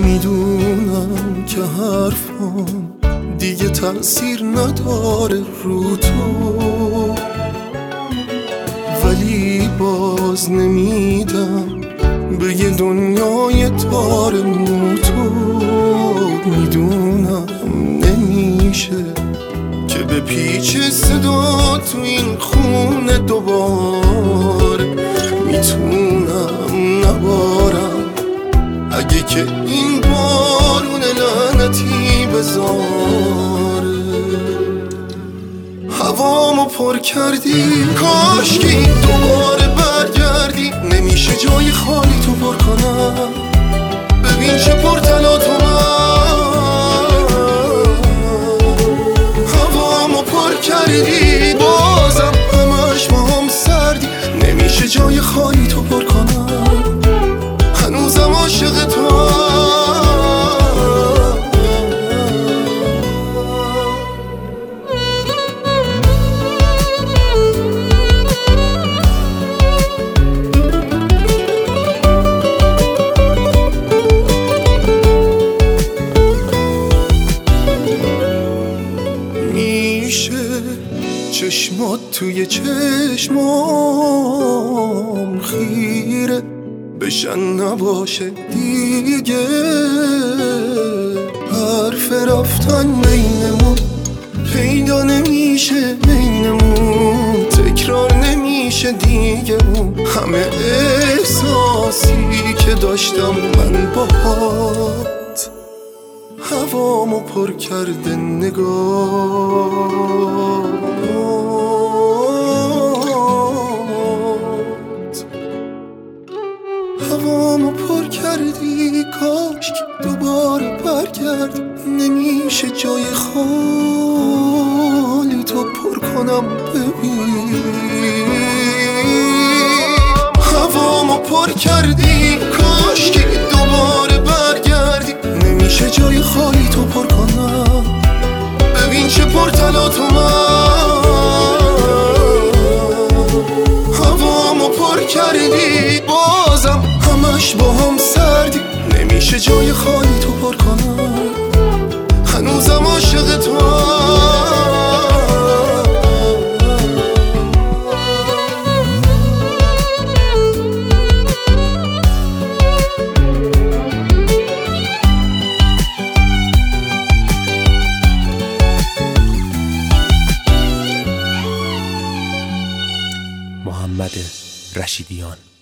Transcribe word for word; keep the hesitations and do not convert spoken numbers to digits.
میدونم که حرفم دیگه تأثیر نداره رو تو، ولی باز نمیدم به یه دنیای تار مو تو. میدونم نمیشه که به پیچ صدا تو این خونه دوباره. میتونم نبارم اگه که این بارون لعنتی بذاره. هوامو پر کردی، کاشکی دوباره برگردی. نمیشه جای خالی تو پر کنم، ببین چه پرتلات اومد. هوامو پر کردی، بازم همش با هم سردی. نمیشه جای خالی تو پر کنم، هنوزم عاشق تو. چشمات توی چشمام خیره بشن نباشه دیگه. حرف رفتن بینمون پیدا نمیشه، بینمون تکرار نمیشه دیگه. اون همه احساسی که داشتم من باهات هوامو پر کرده نگاه. هوامو پر کردی، کاش که دوباره برگردی. نمیشه جای خالی تو پر کنم، ببین. هوامو پر کردی، کاش که دوباره برگردی. نمیشه جای خالی تو پر کنم، ببین چه پرتلات اومد. هوامو پر کردی، بازم همش با هم سردی. نمیشه جای خالی تو پر کنم، هنوزم عاشق تو. محمد رشیدیان.